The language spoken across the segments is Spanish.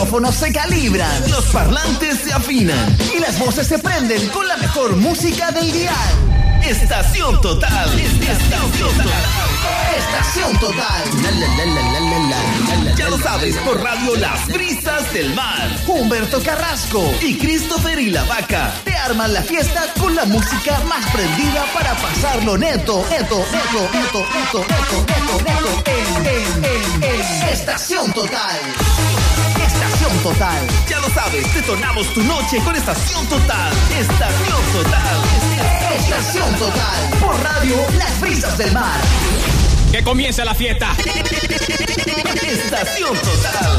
micrófonos se calibran, los parlantes se afinan y las voces se prenden con la mejor música del dial. Estación Total. Estación Total. Estación Total. Ya lo sabes, por radio Las Brisas del Mar. Humberto Carrasco y Christopher y la Vaca te arman la fiesta con la música más prendida para pasarlo neto. Estación Total. Estación Total. Ya lo sabes, detonamos tu noche con Estación Total. Estación Total. Estación Total. Por radio Las Brisas del Mar. ¡Que comience la fiesta! Estación Total.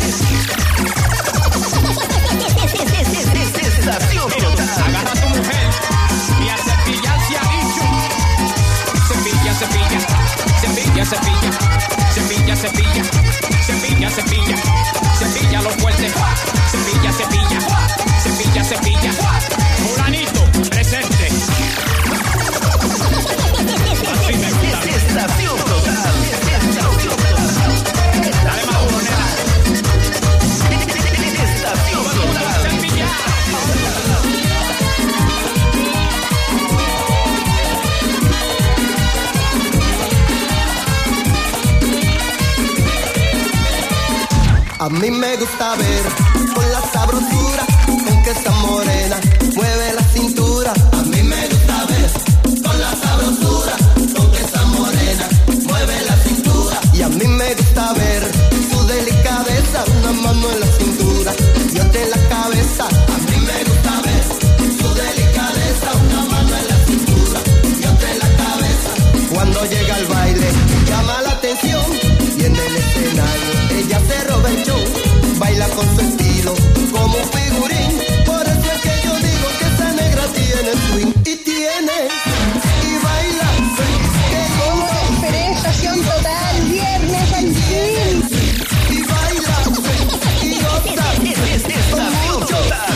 Estación Total. Agarra a tu mujer y a cepillarse a dicho. Cepilla, cepilla. Cepilla, cepilla. Cepilla, cepilla. Cepilla, cepilla. Cepilla lo fuerte. Cepilla, cepilla. Cepilla, cepilla. Fulanito, presente. Así me gusta. Estación Total. Dale más uno, nena. Estación Total. Cepilla. A mí me gusta ver con la sabrosura con que esa morena mueve la cintura. A mí me gusta ver con la sabrosura con que esa morena mueve la cintura. Y a mí me gusta ver su delicadeza, una mano en la cintura y otra en la cabeza. A mí me gusta ver su delicadeza, una mano en la cintura y otra en la cabeza. Cuando llega al baile llama la atención y en el escenario ella se roba el show, baila con su estilo como un figurín. Por eso es que yo digo que esa negra tiene swing y tiene y baila. Estación Total, viernes al fin. Y baila y goza. Estación Total.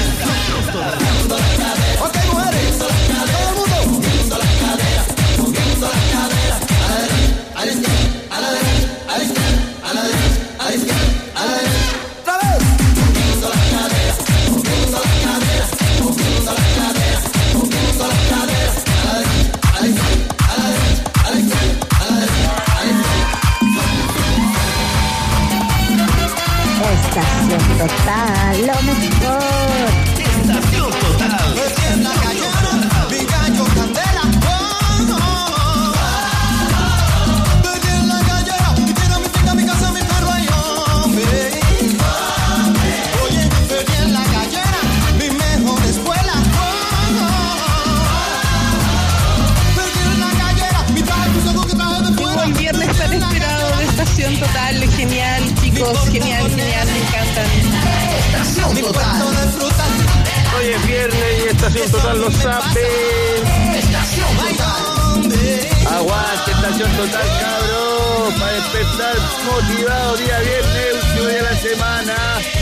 Ok, mujeres, todo el mundo moviendo las caderas, moviendo las caderas. A la derecha, a la derecha, a la izquierda, a la derecha, a la izquierda, a la derecha. ¡Otra vez! Moviendo las caderas, moviendo las caderas, moviendo las caderas, moviendo las caderas. A la derecha, a la izquierda, a la derecha, a la izquierda, a la derecha, a la izquierda. Estación Total, lo mejor. Estación Total. En la gallera, mi gallo candela. Perdí en la gallera y quiero mi finca, mi casa, mi perro y hombre. Oye, perdí en la gallera, mi mejor escuela. Perdí en la gallera, mi traje, mi seguro que traje de fuera. Llegó el viernes tan esperado de Estación Total, genial, chicos, genial, me encantan. Estación Total. De frutas, Hoy es viernes y Estación Total lo sabe. Estación Total. Aguante Estación Total, cabrón. Para empezar motivado día viernes, último día de la semana.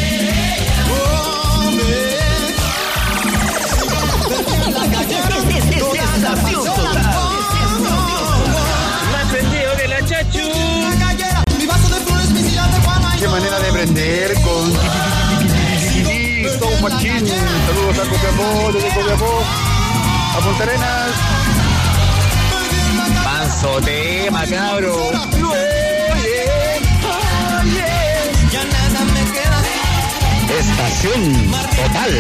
Estación Total. Más prendido que la chachu. mi vaso de flores, mi silla de Juana. Qué manera de prender con Don Machín. Saludos a Copiapó, desde Copiapó a Punta Arenas. Manso tema, cabro. Ya nada me queda. Estación Total.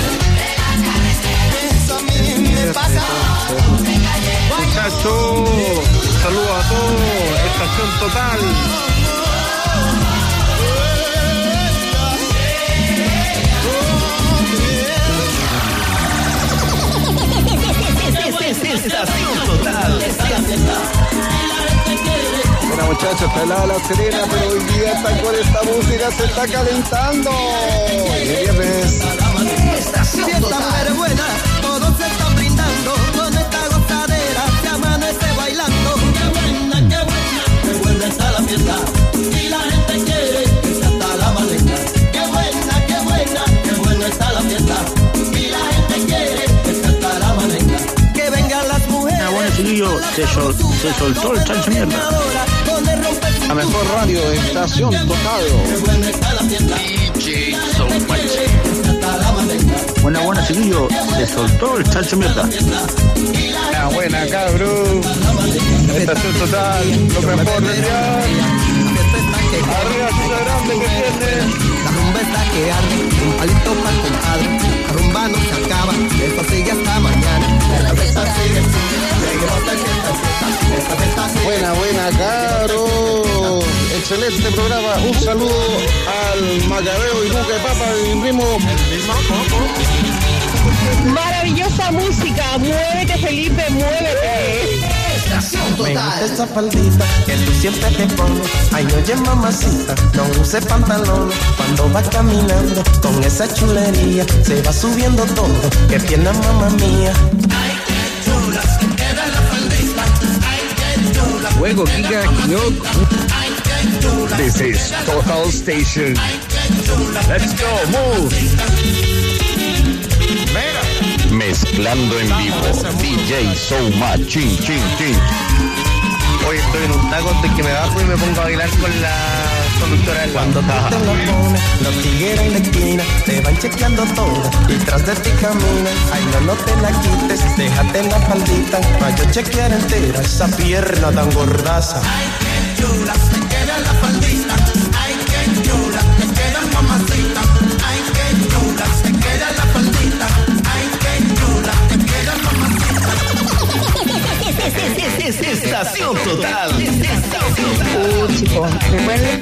Eso a mí me pasa. Muchachos, saludos a todos. Estación Total. Estación Total. Bueno, muchachos, está helada la Serena, pero hoy día está con esta música, se está calentando. Y viernes. Estación Si esta Total. mujer es buena, todos se están brindando. Con esta gozadera se amanece bailando. Qué buena está la fiesta. Y la gente quiere que se hasta la maleta. Qué buena está la fiesta. Y la gente quiere que se hasta la maleta. Que vengan las mujeres. Bueno, chiquillo, se soltó el chancho mierda. La mejor radio Radio Estación Total. DJ Somachi. Buena, chiquillo. Se soltó el chancho mierda. Buena, cabrón. Estación Total. Lo mejor del día. Arriba, Ciudad Grande que tiene. La rumba está que arde, un palito para el compadre. La rumba no se acaba, esto sigue hasta mañana. Esta fiesta sigue, seguimos de fiesta. Esta fiesta sigue. Buena, caro. Excelente programa. Un saludo al Macabeo y Buca de Papa y mi primo. Maravillosa música. Muévete, Felipe, muévete. Me gusta esa faldita que tú siempre te pones. Ay, oye, mamacita, no use pantalón. Cuando va caminando con esa chulería, se va subiendo todo. Qué pierna, mamá mía. Ay, qué chula, se queda la faldita. Ay, qué chula. Juego, Kika, Ay, qué chula. This is Total Station. Ay, qué chula. Let's go, move. Mezclando en vivo. DJ Souma. Chin. Hoy estoy en un taco de que me bajo y me pongo a bailar con la conductora del Cuando tú te lo pones, los tigres en la esquina te van chequeando todo y tras de ti caminan. Ay, no te la quites, déjate la faldita pa' yo chequear entera esa pierna tan gordaza. Ay, qué chula, te queda la faldita. Ay, qué chula, te queda mamacita. Ay, qué chula, te queda la faldita. Ay, qué chula, te queda mamacita. Estación Total. Chicos, recuerden.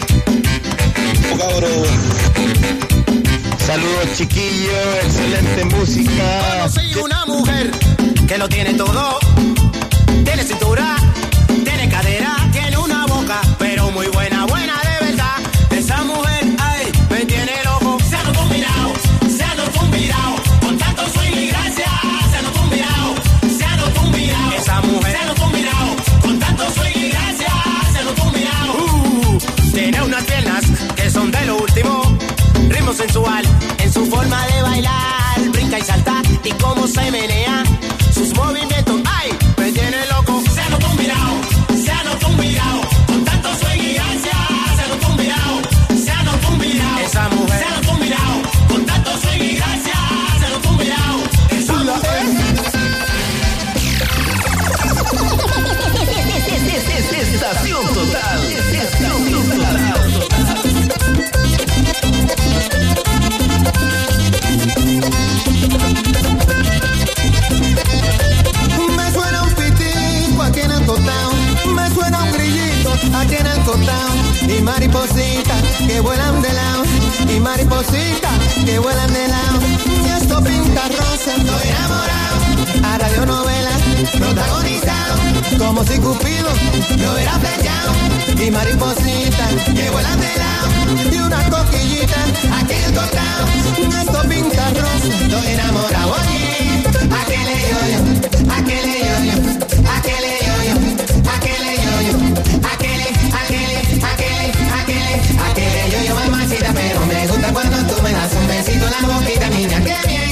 Saludos, chiquillos. Excelente música. Soy una mujer que lo tiene todo. Tiene cintura, tiene cadera, tiene una boca, pero muy buena de verdad. Esa mujer, ay, me tiene loco. Se anotó un virao, con tanto swing y gracia. Se anotó un virao. Esa mujer se anotó un virao, con tanto swing y gracia. Se anotó un virao. Tiene unas piernas que son de lo último. Ritmo sensual en su forma de bailar. Brinca y salta y cómo se menea. Sus movimientos, ay, me tiene loco. Se anotó un virao, con tanto swing y gracia. Se anotó un virao. Esa mujer se anotó un virao, con tanto swing y gracia. Se anotó un virao. Esa mujer. Estación Total. Me suena un pitico aquí en el cotao. Me suena un grillito aquí en el cotao. Y maripositas que vuelan de lado. Y maripositas que vuelan de lado. Y esto pinta rosa, estoy enamorado. A radionovelas protagonizado. Como si Cupido lo hubiera flechado. Y maripositas que vuelan de lado. Y una coquillita aquí en el cotao. Esto pinta rosa, estoy enamorado. Oye, aquele yo-yo, aquele yo-yo, aquele yo-yo, aquele yo-yo, aquele yo-yo, mamacita, pero me gusta cuando tú me das un besito en la boquita, niña, qué bien.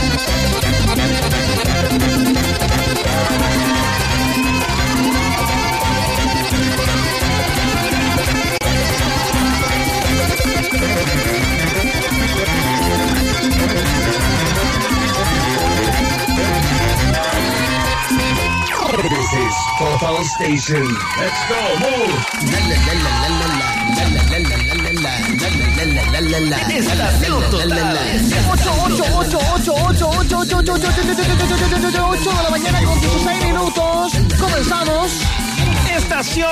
This is Total Station. Let's go, move. Estación Total. 8 de la mañana con 16 minutos. Comenzamos. Estación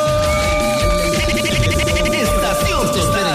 Total.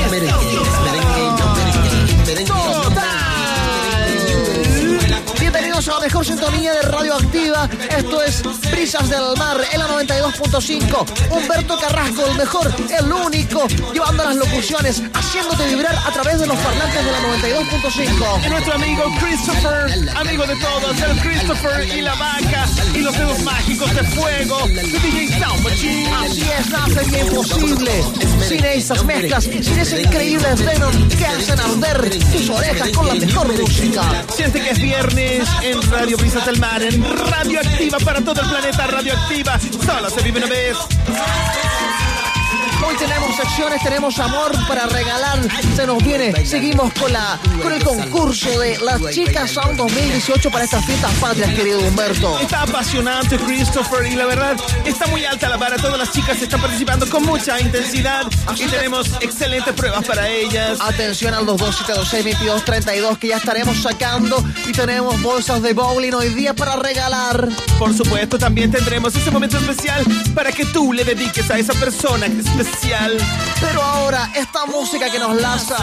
Bienvenidos a la mejor sintonía de Radioactiva. Esto es Brisas del Mar, en la 92.5. Humberto Carrasco, el mejor, el único, llevando las locuciones, haciéndote vibrar a través de los parlantes de la 92.5. Y nuestro amigo Christopher, amigo de todos, el Christopher y la vaca y los dedos mágicos de fuego de DJ Sound Machine. Así es, nada sería imposible sin esas mezclas, sin ese increíble Venom que hacen arder tus orejas con la mejor música. Siente que es viernes en Radio Brisas del Mar, en Radioactiva para todo el planeta. Radioactiva, solo se vive una vez. Hoy tenemos felicitaciones, tenemos amor para regalar. Se nos viene, seguimos con el concurso de las chicas Sound 2018 para estas fiestas patrias, querido Humberto. Está apasionante, Christopher, y la verdad está muy alta la vara. Todas las chicas están participando con mucha intensidad y tenemos excelentes pruebas para ellas. Atención al 227262232 que ya estaremos sacando, y tenemos bolsas de bowling hoy día para regalar. Por supuesto, también tendremos ese momento especial para que tú le dediques a esa persona especial. Pero ahora, esta música que nos lanza,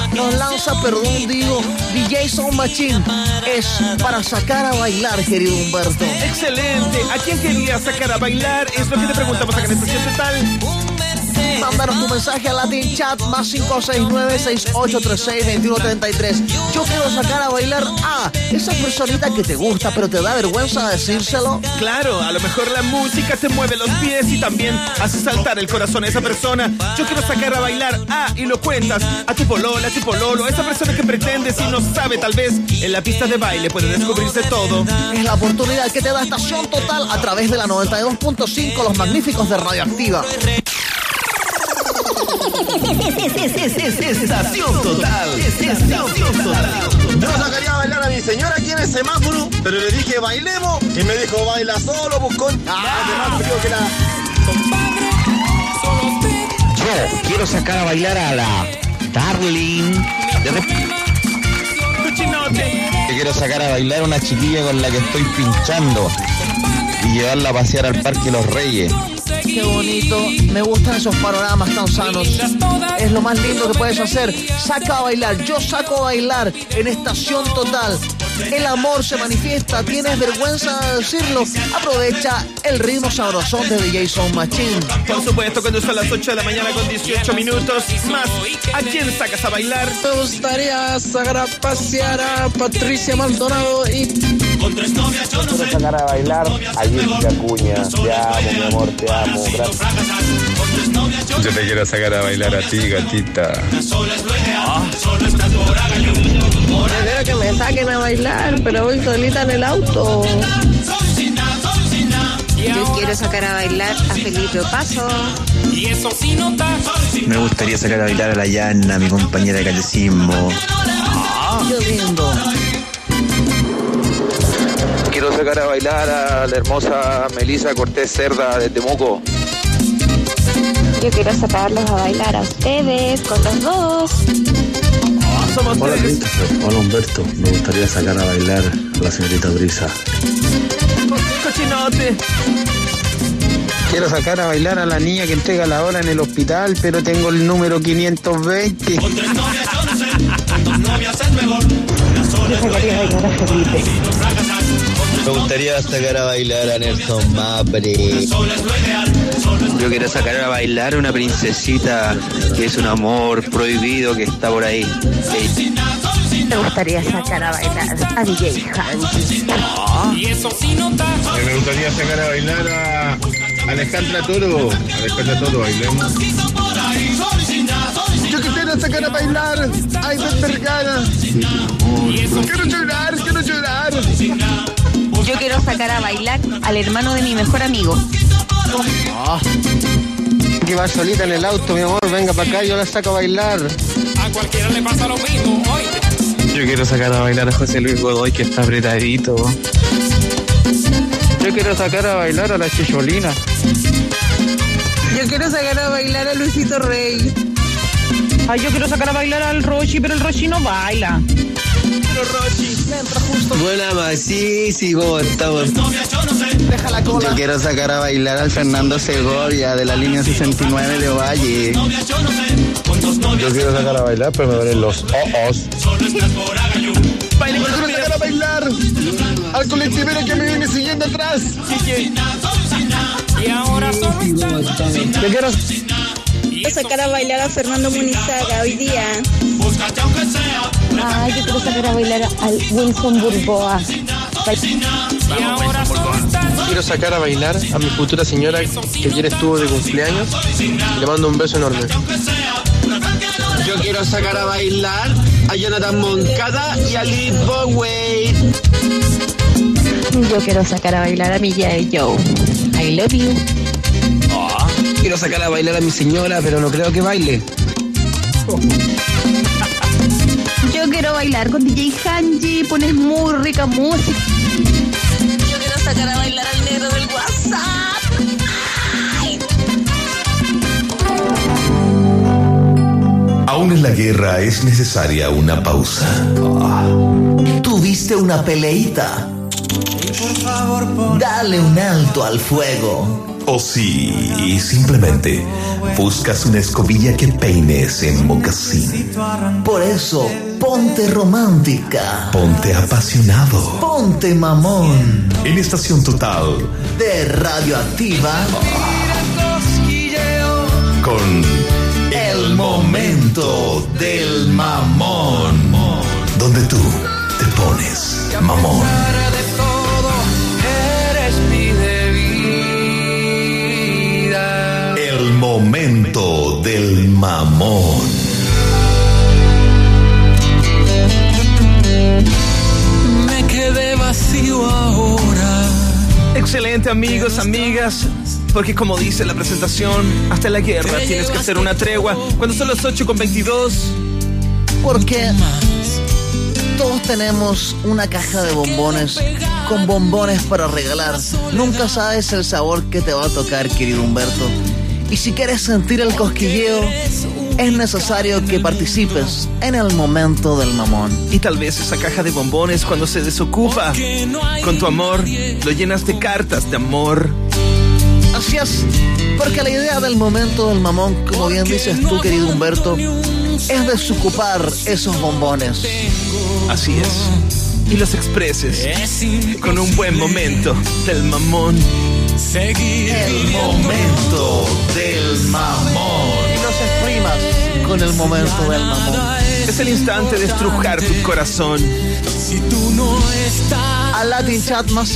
DJ Sound Machine, es para sacar a bailar, querido Humberto. Excelente. ¿A quién quería sacar a bailar? Es lo que te preguntamos acá en Estación Total. Mándanos tu mensaje a Latin Chat más 569-6836-2133. Yo quiero sacar a bailar a esa personita que te gusta, pero te da vergüenza decírselo. Claro, a lo mejor la música te mueve los pies y también hace saltar el corazón a esa persona. Yo quiero sacar a bailar a, y lo cuentas, a tu polola, a tu pololo, a esa persona que pretendes y no sabe, tal vez en la pista de baile puede descubrirse todo. Es la oportunidad que te da Estación Total a través de la 92.5, los magníficos de Radioactiva. Estación Total. Estación Total. Yo sacaría a bailar a mi señora aquí en el semáforo, pero le dije bailemos y me dijo baila solo, buscón. Además creo que Yo quiero sacar a bailar a la Darling Cochinote. Yo quiero sacar a bailar a una chiquilla con la que estoy pinchando y llevarla a pasear al Parque Los Reyes. Qué bonito, me gustan esos panoramas tan sanos. Es lo más lindo que puedes hacer. Saca a bailar, yo saco a bailar en Estación Total. El amor se manifiesta, tienes vergüenza de decirlo. Aprovecha el ritmo sabrosón de DJ Sound Machine. Por supuesto, cuando son las 8 de la mañana con 18 minutos más. ¿A quién sacas a bailar? Me gustaría sacar a pasear a Patricia Maldonado y... Quiero sacar a bailar a Jessica Acuña. Te amo, mi amor, te amo. Gracias. Yo te quiero sacar a bailar a ti, gatita. Yo quiero que me saquen a bailar, pero voy solita en el auto. Yo quiero sacar a bailar a Felipe Opaso. Me gustaría sacar a bailar a la Yana, mi compañera de catecismo. Qué lindo. Quiero sacar a bailar a la hermosa Melissa Cortés Cerda de Temuco. Yo quiero sacarlos a bailar a ustedes con los dos. Hola Christopher, hola Humberto. Me gustaría sacar a bailar a la señorita Brisa. Cochinote. Quiero sacar a bailar a la niña que entrega la hora en el hospital, pero tengo el número 520. Yo sacaría a bailar a Felipe. Me gustaría sacar a bailar a Nelson Mapre. Yo quiero sacar a bailar a una princesita que es un amor prohibido que está por ahí. Me gustaría sacar a bailar a DJ Hansi. Me gustaría sacar a bailar a Alejandra Toro. Alejandra Toro, bailemos. Yo quisiera sacar a bailar a Ivette Vergara. Quiero llorar, quiero llorar. Yo quiero sacar a bailar al hermano de mi mejor amigo. Que va solita en el auto, mi amor, venga para acá, yo la saco a bailar. A cualquiera le pasa lo mismo, oye. Yo quiero sacar a bailar a José Luis Godoy, que está apretadito. Yo quiero sacar a bailar a la Chicholina. Yo quiero sacar a bailar a Luisito Rey. Ay, yo quiero sacar a bailar al Rochi, pero el Rochi no baila. Pero Rochi, me entra justo. Buena, Maxi, sí, ¿cómo estamos? Deja la cola. Yo quiero sacar a bailar al Fernando Segovia de la línea 69 de Ovalle. Yo quiero sacar a bailar, pero me duelen los ojos. Baile con Quiero sacar a bailar al colectivero que me viene siguiendo atrás. Y ahora Yo quiero sacar a bailar a Fernando Munizaga hoy día. Ay, yo quiero sacar a bailar al Wilson Burboa. Quiero sacar a bailar a mi futura señora que ayer estuvo de cumpleaños. Le mando un beso enorme. Yo quiero sacar a bailar a Jonathan Moncada y a Lee Bowey. Yo quiero sacar a bailar a mi Joe. I love you. Quiero quiero sacar a bailar a mi señora, pero no creo que baile. Yo quiero bailar con DJ Hanji, pones muy rica música. Yo quiero sacar a bailar al negro del WhatsApp. Ay. Aún en la guerra es necesaria una pausa. ¿Tuviste una peleita? Dale un alto al fuego. O si simplemente buscas una escobilla que peines en mocasín. Por eso, ponte romántica. Ponte apasionado. Ponte mamón. En Estación Total de Radioactiva. Con el momento del mamón. Donde tú te pones mamón. El momento del mamón. Me quedé vacío ahora. Excelente, amigos, amigas. Porque como dice la presentación, hasta la guerra tienes que hacer una tregua. Cuando son las 8:22. Porque todos tenemos una caja de bombones con bombones para regalar. Nunca sabes el sabor que te va a tocar, querido Humberto. Y si quieres sentir el cosquilleo, es necesario que participes en el momento del mamón. Y tal vez esa caja de bombones, cuando se desocupa con tu amor, lo llenas de cartas de amor. Así es, porque la idea del momento del mamón, como bien dices tú, querido Humberto, es desocupar esos bombones. Así es. Y los expreses con un buen momento del mamón. El momento del mamón. Y los exprimas con el momento del mamón. Es el instante de estrujar tu corazón. Si tú no estás. Al Latin Chat más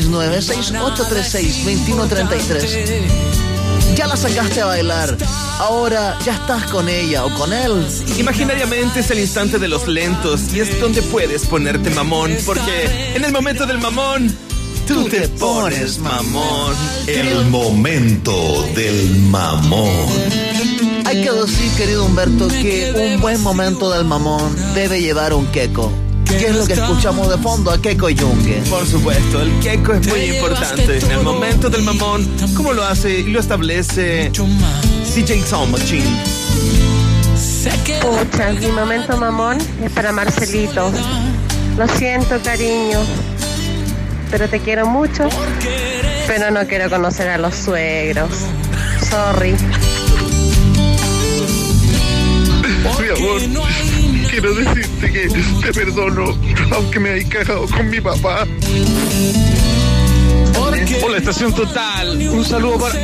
569-6836-2133. Ya la sacaste a bailar. Ahora ya estás con ella o con él. Imaginariamente es el instante de los lentos y es donde puedes ponerte mamón, porque en el momento del mamón tú te pones mamón. El momento del mamón. Hay que decir, querido Humberto, que un buen momento del mamón debe llevar un queco. ¿Qué es lo que escuchamos de fondo? A Keiko Yungue. Por supuesto, el queco es muy importante en el momento del mamón, como lo hace y lo establece DJ Sound Machine. Pucha, mi momento mamón es para Marcelito. Lo siento, cariño, pero te quiero mucho, pero no quiero conocer a los suegros. Sorry. Mi amor, quiero decirte que te perdono, aunque me hayas cagado con mi papá. Hola, Estación Total. Un saludo para...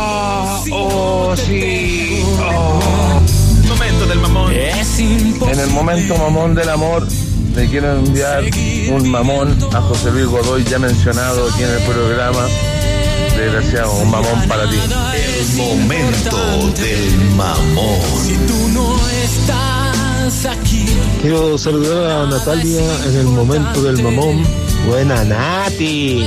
sí. Momento del mamón. En el momento mamón del amor, le quiero enviar un mamón a José Luis Godoy, ya mencionado aquí en el programa. Desgraciado, un mamón para ti. El momento del mamón. Si tú no estás aquí. Quiero saludar a Natalia en el momento del mamón. Buena, Nati.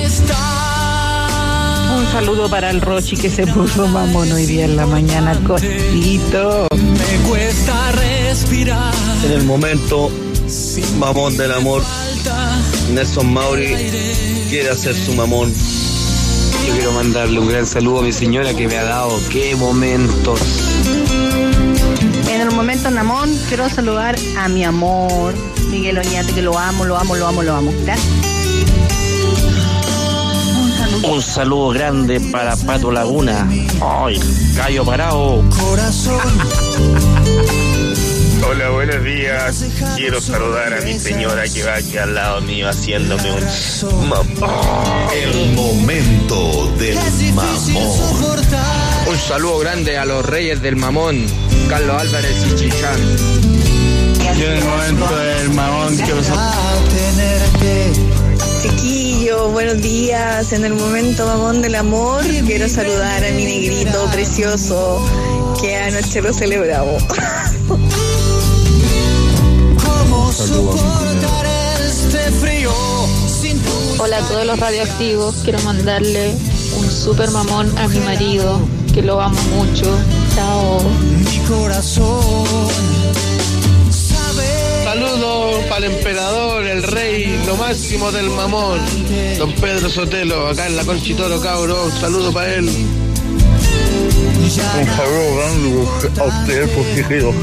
Un saludo para el Rochi que se puso mamón hoy día en la mañana, cosito. Me cuesta respirar. En el momento mamón del amor, Nelson Mauri quiere hacer su mamón. Yo quiero mandarle un gran saludo a mi señora que me ha dado qué momentos. En el momento mamón quiero saludar a mi amor, Miguel Oñate, que lo amo. Gracias. Un saludo grande para Pato Laguna. Ay, callo parado. Hola, buenos días. Quiero saludar a mi señora que va aquí al lado mío haciéndome un mamón. El momento del mamón. Un saludo grande a los reyes del mamón, Carlos Álvarez y Chichán. Yo en el momento del mamón quiero Chiquillo, buenos días. En el momento mamón del amor, quiero saludar a mi negrito precioso que anoche lo celebramos. Hola a todos los radioactivos, quiero mandarle un super mamón a mi marido, que lo amo mucho. Chao. Mi corazón. Saludos para el emperador, el rey, lo máximo del mamón, don Pedro Sotelo, acá en la Conchitoro, cabrón. Saludo para él. Un saludo grande a usted, posijero.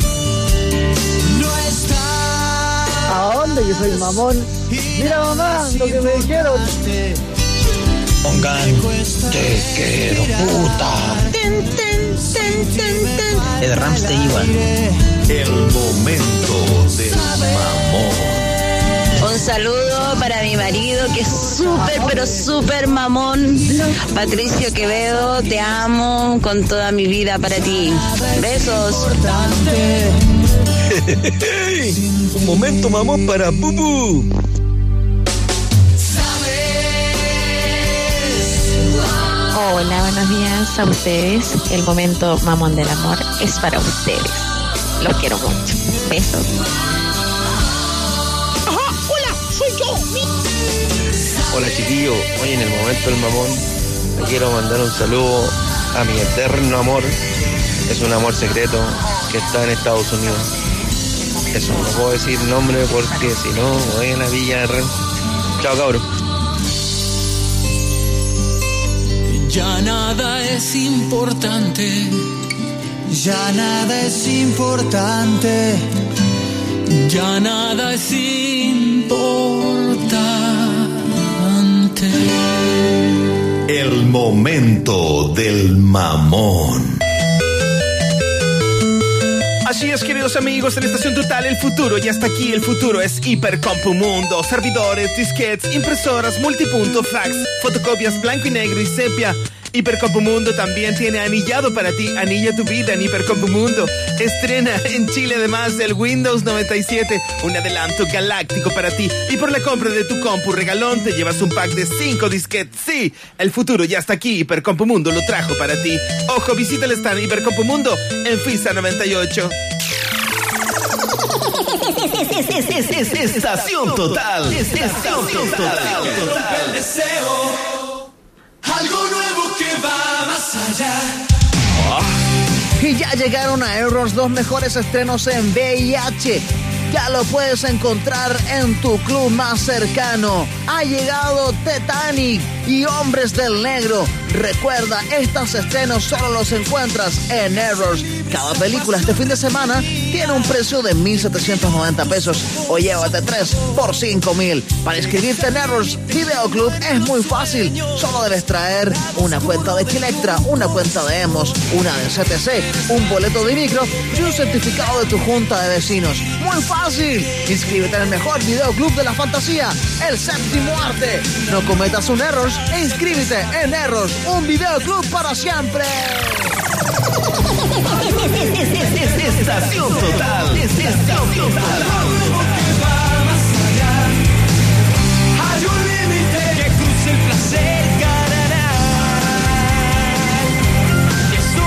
¿A dónde yo soy mamón? Mira, mamá, lo que me dijeron. Pongan te quiero puta. El Ramstein igual. El momento del mamón. Un saludo para mi marido que es súper, pero súper mamón. Patricio Quevedo, te amo con toda mi vida para ti. Besos. Un momento mamón para Bubu. Hola, buenos días a ustedes. El momento mamón del amor es para ustedes. Los quiero mucho. Besos. Ajá, hola, soy yo. Hola chiquillo, hoy en el momento del mamón le quiero mandar un saludo a mi eterno amor. Es un amor secreto que está en Estados Unidos. Eso, no puedo decir nombre porque si no voy a la villa de Ren. Chao cabros. Ya nada es importante. Ya nada es importante. Ya nada es importante. El momento del mamón. Así es, queridos amigos, en Estación Total el futuro ya está aquí. El futuro es Hipercompumundo. Servidores, disquetes, impresoras, multipunto, fax, fotocopias blanco y negro y sepia. Hipercompumundo también tiene anillado para ti. Anilla tu vida en Hipercompumundo. Estrena en Chile además el Windows 97, un adelanto galáctico para ti. Y por la compra de tu compu regalón te llevas un pack de 5 disquetes. Sí, el futuro ya está aquí. Hipercompumundo lo trajo para ti. Ojo, visita el stand Hipercompumundo en FISA 98. Estación Total. Estación Total. El deseo. Algo nuevo que va más allá. Y ya llegaron a Errors 2 mejores estrenos en VIH. Ya lo puedes encontrar en tu club más cercano. Ha llegado Titanic y Hombres del Negro. Recuerda, estos estrenos solo los encuentras en Errors. Cada película este fin de semana tiene un precio de 1,790 pesos o llévate 3 por 5,000. Para inscribirte en Errors Video Club es muy fácil. Solo debes traer una cuenta de Chilectra, una cuenta de Emos, una de CTC, un boleto de micro y un certificado de tu junta de vecinos. ¡Muy fácil! Inscríbete en el mejor videoclub de la fantasía, el Séptimo Arte. No cometas un Errors e inscríbete en Errors, un videoclub para siempre. Estación Total. Estación Total. Hay un límite que cruce el placer ganará. Eso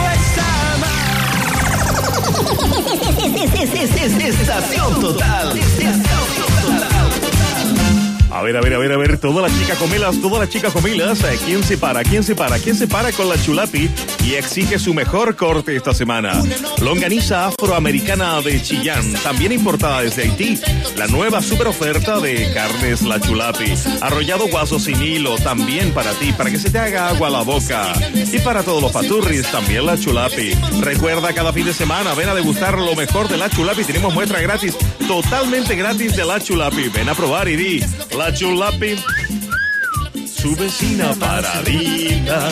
es amar. Estación Total. Estación Total. A ver, todas las chicas comilas, ¿quién se para? ¿Quién se para con la Chulapi y exige su mejor corte esta semana? Longaniza afroamericana de Chillán, también importada desde Haití. La nueva super oferta de carnes La Chulapi. Arrollado guaso sin hilo, también para ti, para que se te haga agua a la boca. Y para todos los paturris, también La Chulapi. Recuerda, cada fin de semana, ven a degustar lo mejor de La Chulapi. Tenemos muestra gratis, totalmente gratis de La Chulapi. Ven a probar y di... La Chulapi, su vecina paradita.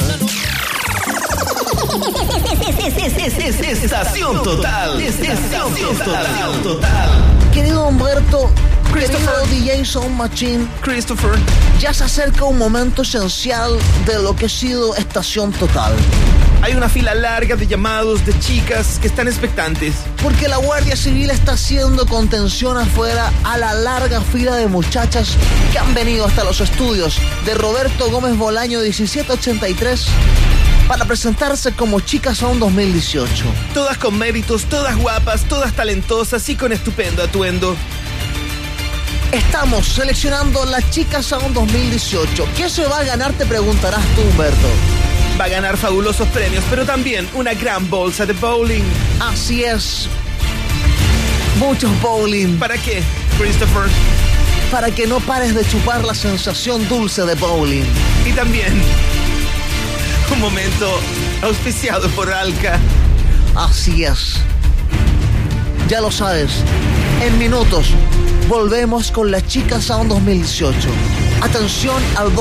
Estación Total. Estación Total. Querido Humberto, querido DJ Sound Machine, Christopher, ya se acerca un momento esencial de lo que ha sido Estación Total. Hay una fila larga de llamados de chicas que están expectantes. Porque la Guardia Civil está haciendo contención afuera a la larga fila de muchachas que han venido hasta los estudios de Roberto Gómez Bolaño 1783 para presentarse como Chicas Sound 2018. Todas con méritos, todas guapas, todas talentosas y con estupendo atuendo. Estamos seleccionando las Chicas Sound 2018. ¿Qué se va a ganar? Te preguntarás tú, Humberto. va a ganar fabulosos premios, pero también una gran bolsa de bowling. Así es. Muchos bowling. ¿Para qué, Christopher? Para que no pares de chupar la sensación dulce de bowling. Y también un momento auspiciado por Alka. Así es. Ya lo sabes. En minutos volvemos con la Chica Sound 2018. Atención al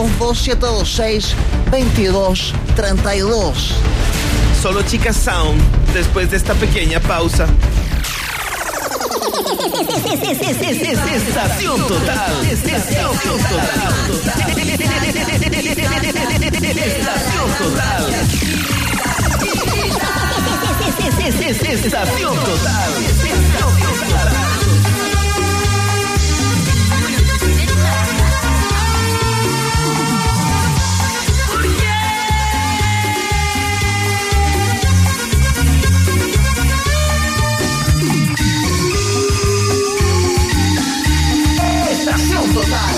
22726-2232. Solo Chica Sound después de esta pequeña pausa. Estación Total. Estación Total. Estación Total. Estación Total. Estación Total.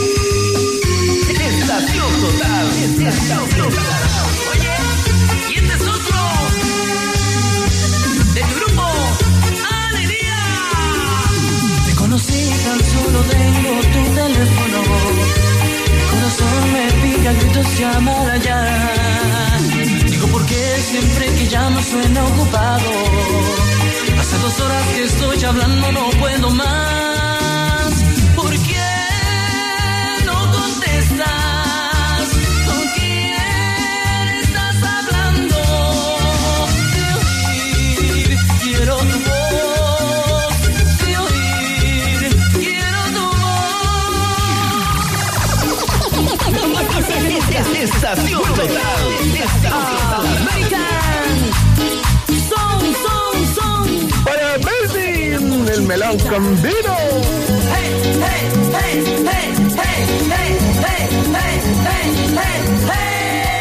Estación Total. Estación Total. Oye, y este es otro de tu grupo, Alegría. Te conocí, tan solo tengo tu teléfono. Mi corazón me pica, gritos llamar allá. Digo, ¿por qué siempre que llamo suena ocupado? Hace 2 horas que estoy hablando, no puedo más. ¿Por qué no contestas? ¿Con quién estás hablando? De oír, quiero tu voz. De oír, quiero tu voz. Estación Total. American. Son. Para Melvin, el melón con vino. Hey, hey, hey, hey, hey, hey, hey, hey, hey, hey, hey.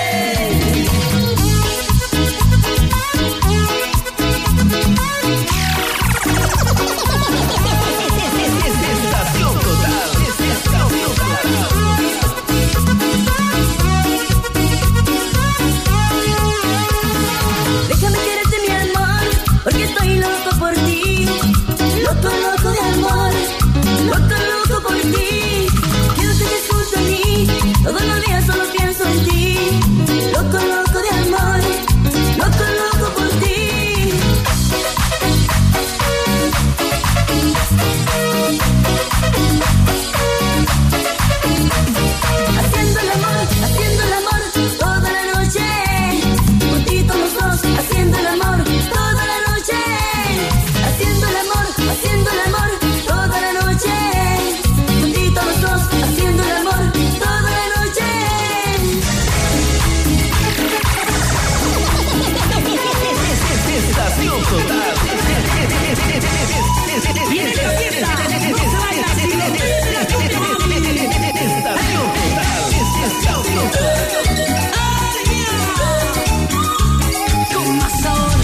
Estación Total. Estación Total. Déjame quererte, mi amor, porque estoy loco por ti. Loco de amor, loco por ti. Quiero que te junto a mí, todos los días solo pienso en ti. Loco de amor, loco por ti. Haciendo el amor toda la noche. Juntitos los dos, haciendo el amor toda la noche. Haciendo el amor toda la noche. Juntitos los dos, haciendo el amor toda la noche. Estación Total. Viene la fiesta, no se vaya así, no te la cumbia, mami. Estación Total. Estación Total. Alegría. Con más sabor.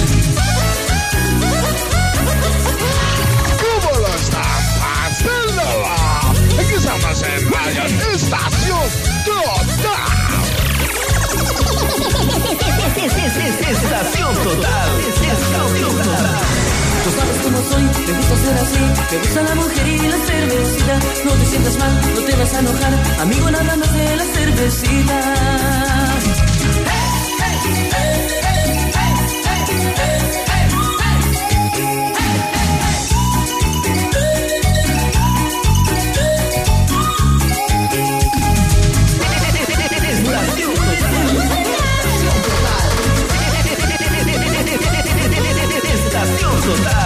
¿Cómo lo estás haciendo? Aquí estamos en Radio Estación Total. Estación Total. Estación Total. Tú sabes cómo soy, me gusta ser así. Me gusta la mujer y la cervecita. No te sientas mal, no te vas a enojar. Amigo, nada más de la cervecita. Estación Total.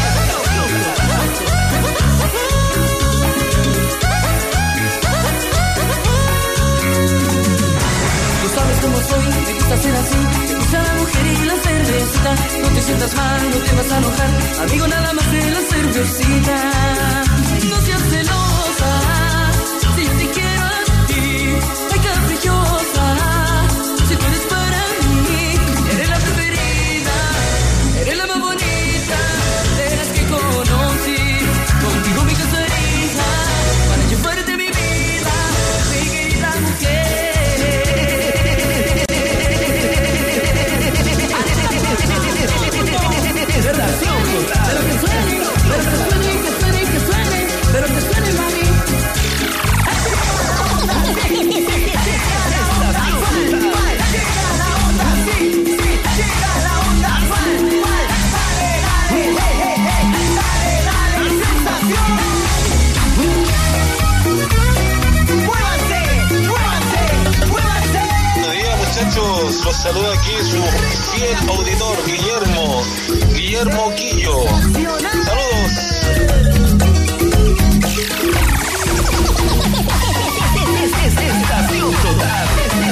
Tú sabes cómo soy, me gusta ser así. Me gusta la mujer y la cervecita. No te sientas mal, no te vas a enojar. Amigo, nada más de la cervecita. No seas celosa, si yo te quiero a ti. Ay, caprichosa, si tú eres para mí. Eres la preferida, eres la más bonita de las que conocí. Contigo me casaría para llevarte mi vida, mi querida mujer. Los saluda aquí su fiel auditor, Guillermo Quillo. Saludos. Estación Total.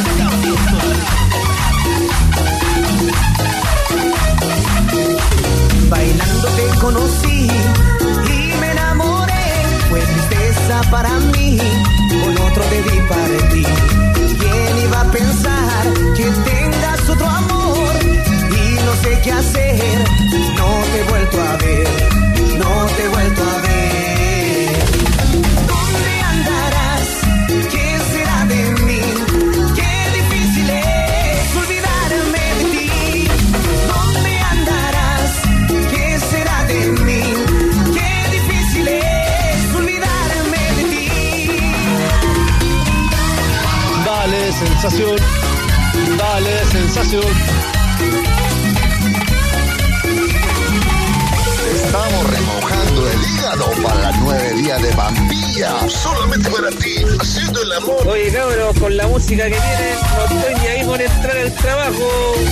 Bailando te conocí y me enamoré. Fue tristeza para mí, con otro debí partir. ¿Quién iba a pensar que tengas otro amor? Y no sé qué hacer, no te he vuelto a ver, no te he vuelto a ver. ¿Dónde andarás? ¿Qué será de mí? Qué difícil es olvidarme de ti. ¿Dónde andarás? ¿Qué será de mí? Qué difícil es olvidarme de ti. Dale sensación, dale sensación. Estamos remojando el hígado para las 9 días de Pampilla. Solamente para ti, haciendo el amor. Oye, cabros, con la música que tienen, no estoy ni ahí con entrar al trabajo.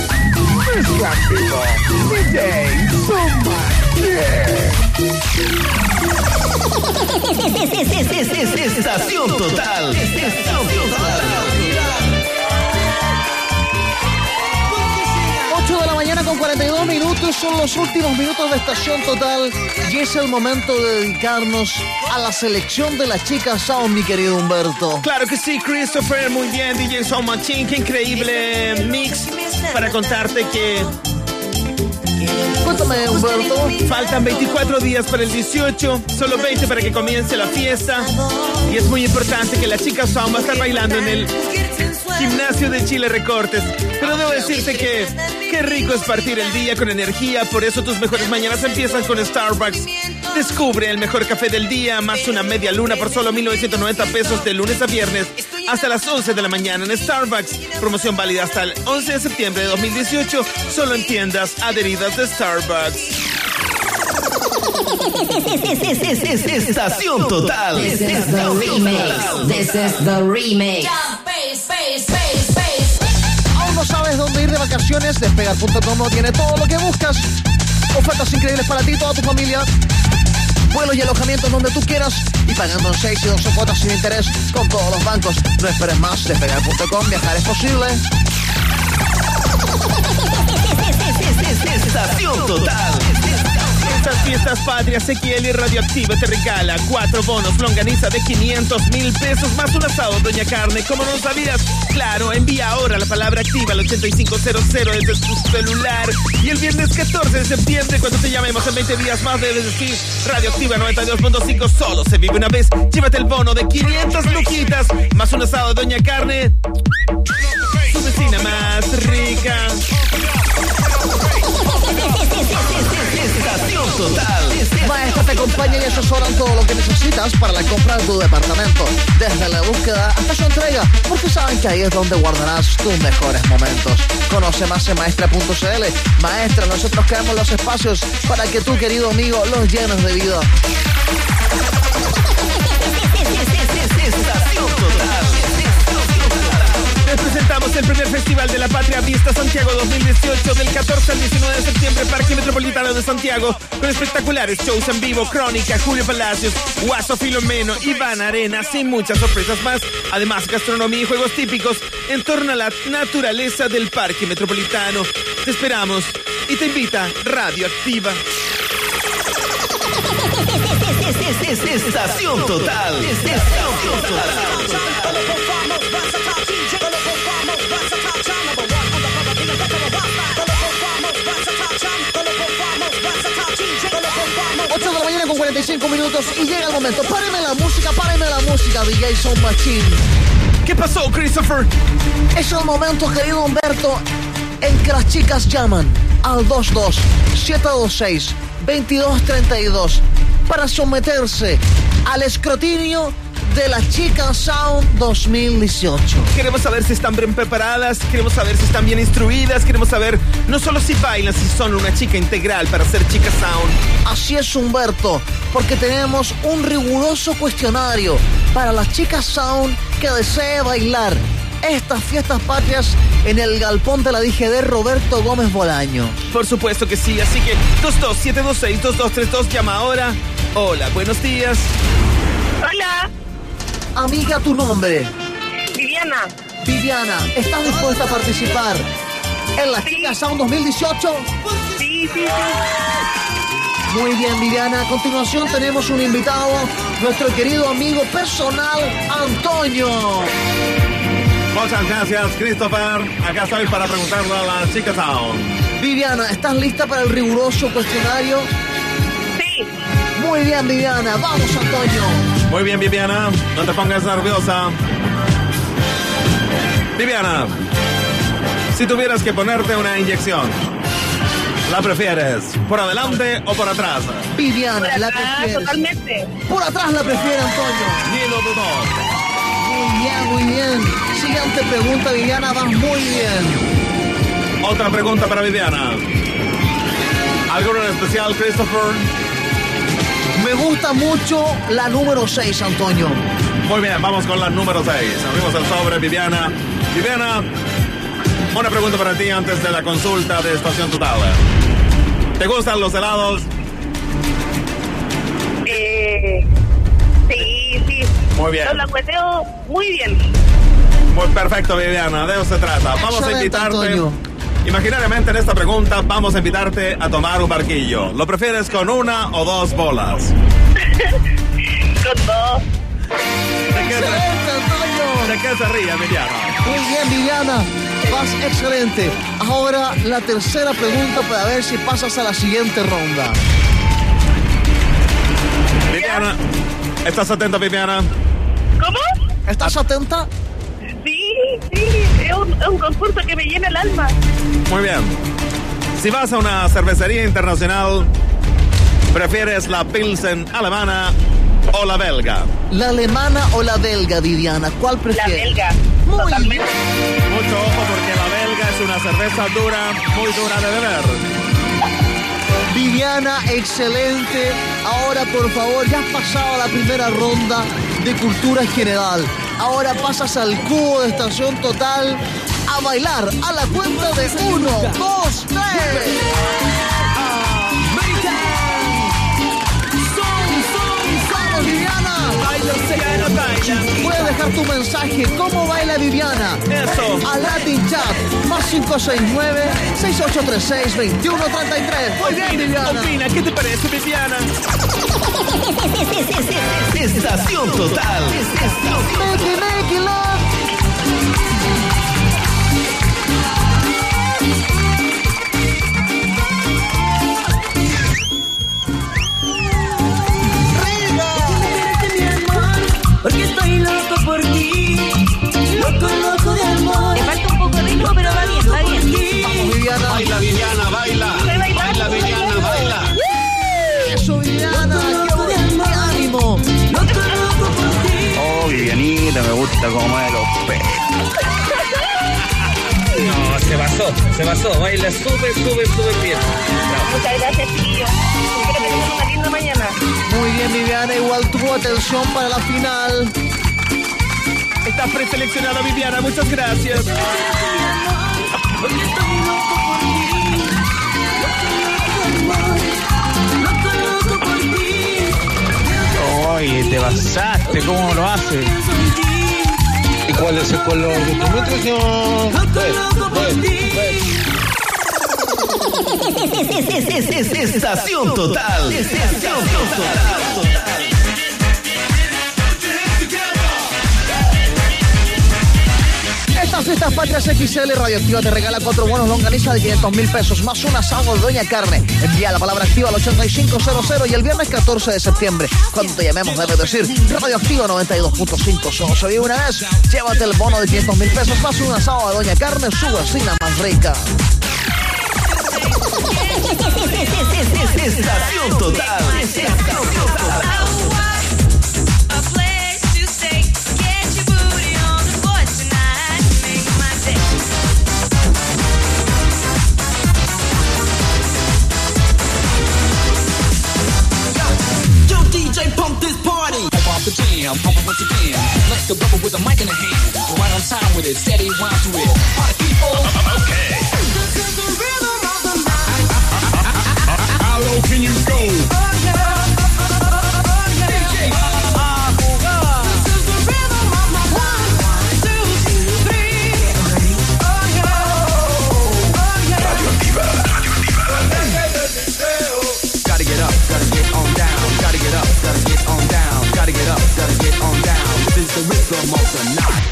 Estación Total. Estación Total. 8 de la mañana con 42 minutos, son los últimos minutos de Estación Total y es el momento de dedicarnos a la selección de las chicas Sound, mi querido Humberto. Claro que sí, Christopher, muy bien, DJ Sound Machine, qué increíble mix para contarte que... Cuéntame, Humberto. Faltan 24 días para el 18, solo 20 para que comience la fiesta y es muy importante que la chica Sound va a estar bailando en el Gimnasio de Chile Recortes. Pero debo decirte que qué rico es partir el día con energía, por eso tus mejores mañanas empiezan con Starbucks. Descubre el mejor café del día, más una media luna por solo 1,990 pesos de lunes a viernes hasta las 11 de la mañana en Starbucks. Promoción válida hasta el 11 de septiembre de 2018, solo en tiendas adheridas de Starbucks. Estación Total. This is the remix. This is the remix. ¿Aún no sabes dónde ir de vacaciones? Despegar.com lo tiene todo lo que buscas. Ofertas increíbles para ti y toda tu familia. Vuelos y alojamientos donde tú quieras y pagando en 6 y 12 cuotas sin interés con todos los bancos. No esperes más. Despegar.com. Viajar es posible. Estación Total. Estas fiestas patrias, Ezequiel y Radioactiva te regala 4 bonos longaniza de 500,000 pesos más un asado Doña Carne. ¿Cómo no sabías? Claro, envía ahora la palabra activa al 8500 desde tu celular. Y el viernes 14 de septiembre, cuando te llamemos en 20 días más, debes decir Radioactiva 92.5, solo se vive una vez. Llévate el bono de 500 luquitas más un asado Doña Carne. Tu vecina más rica. Estación Total. Maestra te acompaña y asesoran todo lo que necesitas para la compra de tu departamento. Desde la búsqueda hasta su entrega, porque saben que ahí es donde guardarás tus mejores momentos. Conoce más en maestra.cl. Maestra, nosotros creamos los espacios para que tú, querido amigo, los llenes de vida. Estación Total. Les presentamos el primer Festival de la Patria Vista Santiago 2018 del 14 al 19 de septiembre, Parque Metropolitano de Santiago, con espectaculares shows en vivo, Crónica, Julio Palacios, Guaso Filomeno, Iván Arenas y muchas sorpresas más. Además, gastronomía y juegos típicos en torno a la naturaleza del Parque Metropolitano. Te esperamos y te invita Radioactiva. Estación Total. Estación Total. 8 de la mañana con 45 minutos y llega el momento. Párenme la música, DJ Sound Machine. ¿Qué pasó, Christopher? Es el momento, querido Humberto, en que las chicas llaman al 22-726-2232 para someterse al escrutinio de la Chica Sound 2018. Queremos saber si están bien preparadas, queremos saber si están bien instruidas, queremos saber no solo si bailan, si son una chica integral para ser Chica Sound. Así es, Humberto, porque tenemos un riguroso cuestionario para la Chica Sound que desee bailar estas fiestas patrias en el galpón de la DGD Roberto Gómez Bolaño. Por supuesto que sí, así que 227262232, llama ahora. Hola, buenos días. Hola. Amiga, tu nombre. Viviana. Viviana, ¿estás dispuesta a participar en la Giga Sound 2018? Sí. Muy bien, Viviana. A continuación tenemos un invitado, nuestro querido amigo personal, Antonio. Muchas gracias, Christopher. Acá estoy para preguntarle a la Chica Sound. Viviana, ¿estás lista para el riguroso cuestionario? Sí. Muy bien, Viviana. Vamos, Antonio. Muy bien, Viviana. No te pongas nerviosa. Viviana, si tuvieras que ponerte una inyección, ¿la prefieres por adelante o por atrás? Viviana, por la atrás, prefieres. Totalmente. Por atrás la prefiere, Antonio. Ni lo dudó. Muy bien. Siguiente pregunta, Viviana, vas muy bien. Otra pregunta para Viviana. ¿Alguna en especial, Christopher? Me gusta mucho la número 6, Antonio. Muy bien, vamos con la número 6. Abrimos el sobre, Viviana. Viviana, una pregunta para ti antes de la consulta de Estación Total. ¿Te gustan los helados? Sí. Muy bien. Lo langueteo muy bien. Muy perfecto, Viviana, de eso se trata. Vamos a invitarte. Antonio. Imaginariamente en esta pregunta vamos a invitarte a tomar un barquillo. ¿Lo prefieres con una o dos bolas? Con dos. ¿De qué se ríe, Viviana? Muy bien, Viviana. Vas excelente. Ahora la tercera pregunta para ver si pasas a la siguiente ronda. Viviana, ¿estás atenta, Viviana? ¿Cómo? ¿Estás atenta? Sí. Es un concurso que me llena el alma. Muy bien. Si vas a una cervecería internacional, ¿prefieres la Pilsen alemana o la belga? ¿La alemana o la belga, Viviana? ¿Cuál prefieres? La belga. Muy totalmente. bien. Mucho ojo porque la belga es una cerveza dura, muy dura de beber. Viviana, excelente. Ahora, por favor, ya has pasado la primera ronda de cultura general. Ahora pasas al cubo de Estación Total a bailar a la cuenta de 1, 2, 3. ¡Vamos, Viviana! Puedes dejar tu mensaje. ¿Cómo baila Viviana? Eso. A Latin Chat. Más 569-6836-2133. Muy bien, Viviana. Opina, ¿qué te parece, Viviana? Estación Total. Make love. Porque estoy loco por ti, loco de amor. Le falta un poco de ritmo, pero va bien. Vamos, Viviana. Baila, Viviana, baila. Baila, Viviana, baila. Eso, Viviana. ¡Qué ánimo! Loco por ti. Oh, Vivianita, me gusta cómo mueve los pelos. No, se basó. Baila súper bien. Bravo. Muchas gracias, chiquillos. Espero que tengan una linda mañana. Muy bien, Viviana. Igual tuvo atención para la final. Está preseleccionada, Viviana. Muchas gracias. Porque estoy loco por ti, loco por ti. Oye, te basaste, ¿cómo lo haces? ¿Y cuál es el color de tu nutrición? Loco por ti. Estación Total. Estación Total. Estas fiestas patrias XL Radioactiva te regala 4 bonos longaniza de 500,000 pesos más un asado de Doña Carne. Envía la palabra activa al 8500 y el viernes 14 de septiembre, cuando te llamemos, debes decir Radioactiva 92.5. Solo se vive una vez. Llévate el bono de 500,000 pesos más un asado de Doña Carne, su vecina más rica. Estación Total. Estación Total. DJ, pump this party. Pump off the jam, pump it once again. Let's go bubble with a mic in the hand. Right on one time with it. Steady wind to it. Party people. Okay. This is the rhythm of the night. How low can you go? The rhythm of the night.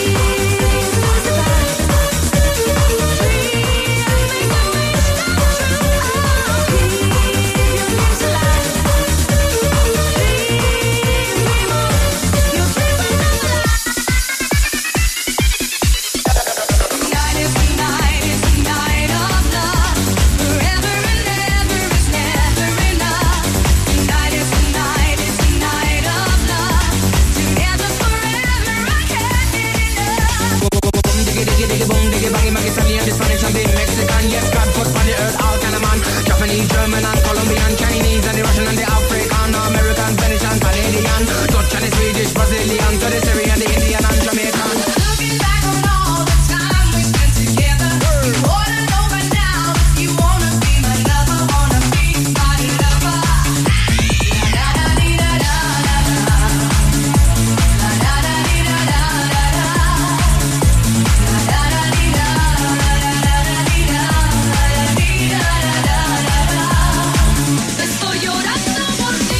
German and Colombian, Chinese and the Russian and the African, American, Spanish and Canadian, Dutch and the Swedish, Brazilian, to the Syrian, the Indian and Jamaican. Looking back on all the time we spent together, you ought to know by now if you wanna be my lover, wanna be my lover. La da da dee da da da da. La da da dee da da da da. La da da dee da da da da dee da da dee da da da. Estoy llorando por ti.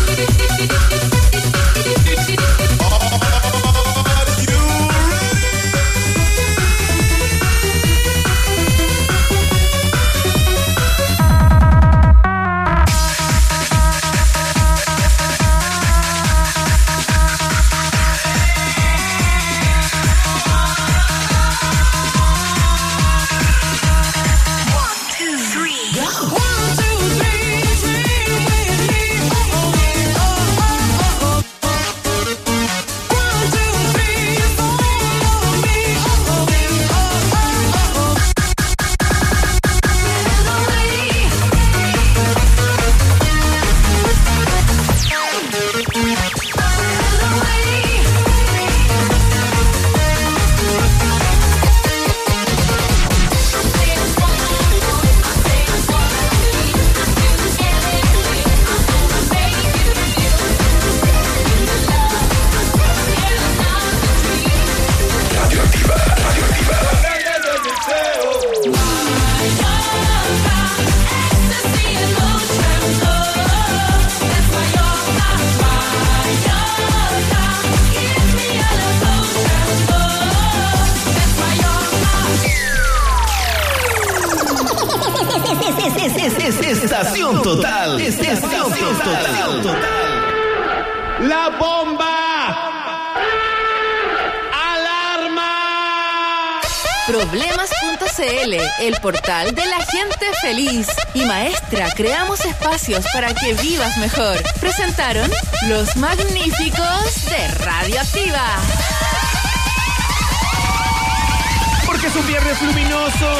Estación Total. Estación Total. La bomba. Alarma. Problemas.cl, el portal de la gente feliz. Y Maestra, creamos espacios para que vivas mejor. Presentaron los magníficos de Radioactiva. Porque es un viernes luminoso.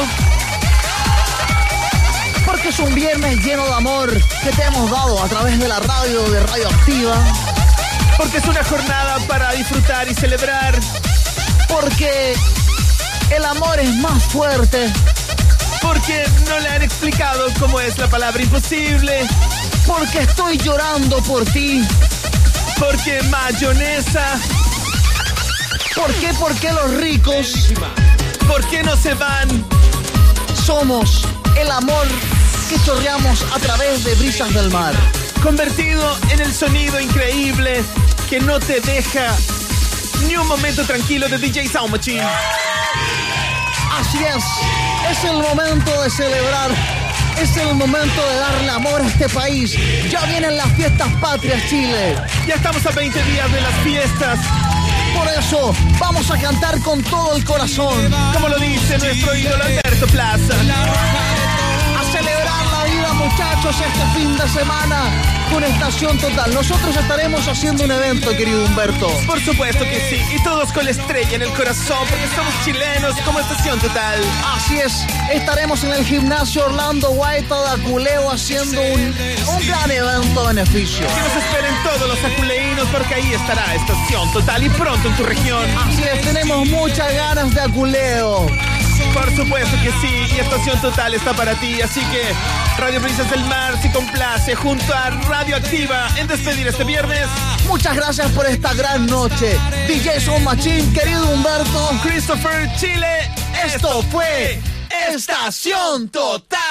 Porque es un viernes lleno de amor que te hemos dado a través de la radio de Radioactiva. Porque es una jornada para disfrutar y celebrar. Porque el amor es más fuerte. Porque no le han explicado cómo es la palabra imposible. Porque estoy llorando por ti. Porque mayonesa. ¿Por qué? Porque los ricos. ¿Por qué no se van? Somos el amor que chorreamos a través de Brisas del Mar. Convertido en el sonido increíble que no te deja ni un momento tranquilo de DJ Sound Machine. Así es el momento de celebrar, es el momento de darle amor a este país. Ya vienen las fiestas patrias, Chile. Ya estamos a 20 días de las fiestas. Por eso vamos a cantar con todo el corazón. Como lo dice nuestro ídolo Alberto Plaza. A celebrar la vida, muchachos, este fin de semana. con Estación Total. Nosotros estaremos haciendo un evento, querido Humberto. Por supuesto que sí, y todos con la estrella en el corazón, porque somos chilenos como Estación Total. Así es, estaremos en el gimnasio Orlando Guaita de Aculeo haciendo un gran evento a beneficio. Que nos esperen todos los aculeínos, porque ahí estará Estación Total y pronto en tu región. Así es, tenemos muchas ganas de Aculeo. Por supuesto que sí, y Estación Total está para ti, así que Radio Brisas del Mar se complace junto a Radio Activa en despedir este viernes. Muchas gracias por esta gran noche. DJ Soul Machine, querido Humberto, Christopher Chile, esto fue Estación Total.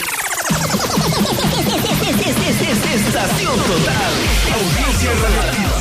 Estación Total. Audiencia relativa.